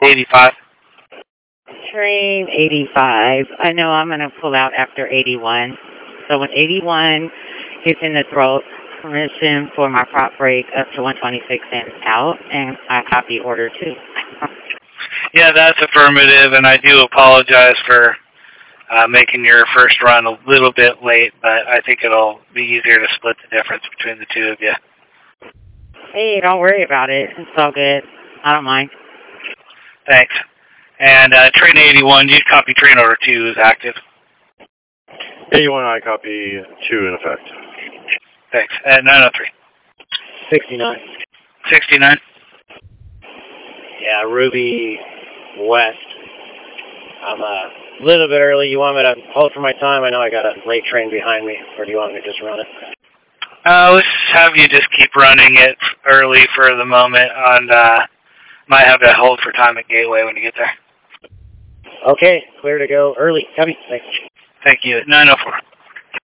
85. Train 85. I know I'm going to pull out after 81. So when 81 gets in the throat, permission for my prop break up to 126 and out, and I copy order 2. Yeah, that's affirmative, and I do apologize for making your first run a little bit late, but I think it'll be easier to split the difference between the two of you. Hey, don't worry about it. It's all good. I don't mind. Thanks. And train 81, you copy train order 2 is active. 81, I copy 2 in effect. Thanks. And 903. 69. 69. Yeah, Ruby West. I'm a little bit early. You want me to hold for my time? I know I got a late train behind me, or do you want me to just run it? Let's have you just keep running it early for the moment, and might have to hold for time at Gateway when you get there. Okay, clear to go early. Copy. Thanks. Thank you. 903.